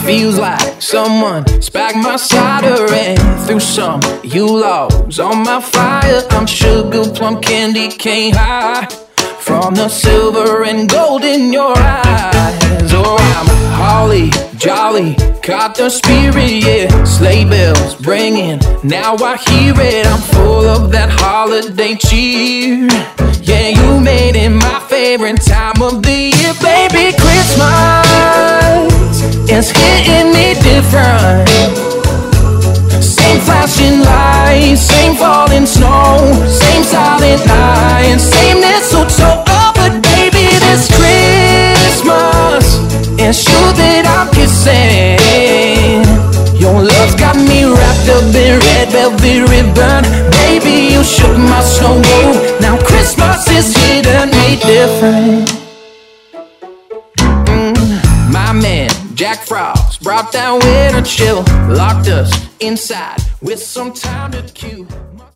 Feels like someone's back my cider and threw some you logs on my fire. I'm sugar plum candy cane high from the silver and gold in your eyes. Oh, I'm holly jolly, caught the spirit, yeah. Sleigh bells ringing, now I hear it. I'm full of that holiday cheer. Yeah, you made it my favorite time of the year, baby. Christmas is hitting me different. Same flashing lights, same falling snow, same silent night, same mistletoe. Oh, but baby, this Christmas it's you that I'm kissing. Your love's got me wrapped up in red velvet ribbon. Baby, you shook my snow globe. Now Christmas is hitting me different. My man Jack Frost brought that winter chill, locked us inside with some time to kill.